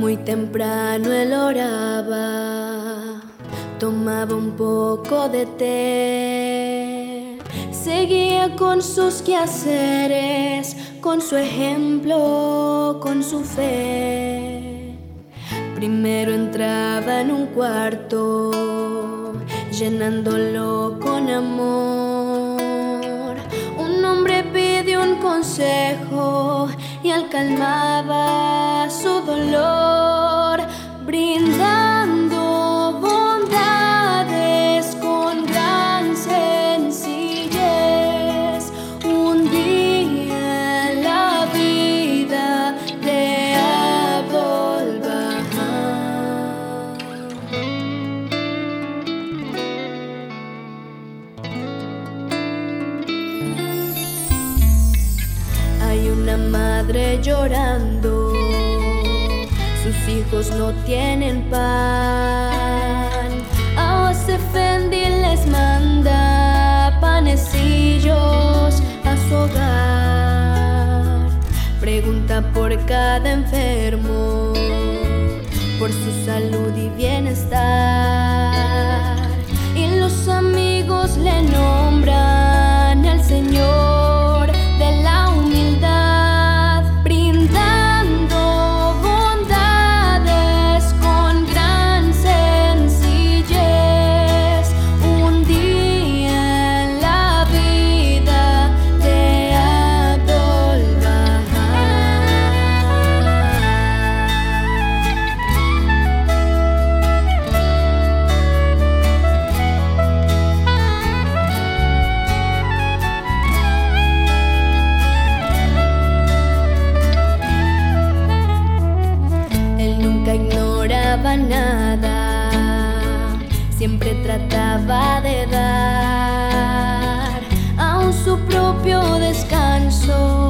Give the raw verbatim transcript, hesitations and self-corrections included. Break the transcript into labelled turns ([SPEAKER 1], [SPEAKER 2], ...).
[SPEAKER 1] Muy temprano él oraba, tomaba un poco de té, seguía con sus quehaceres, con su ejemplo, con su fe. Primero entraba en un cuarto, llenándolo con amor. Un hombre pidió un consejo y él calmaba su dolor, brindando bondades con gran sencillez. Un día en la vida de Abdul Bahá. Hay una madre llorando, sus hijos no tienen pan. A Efendi les manda panecillos a su hogar. Pregunta por cada enfermo, por su salud y bienestar. Y los amigos le nombran al Señor de la humildad, brindando bondades con gran sencillez. Un día en la vida de Abdul Bahá. Ignoraba nada, siempre trataba de dar aún su propio descanso.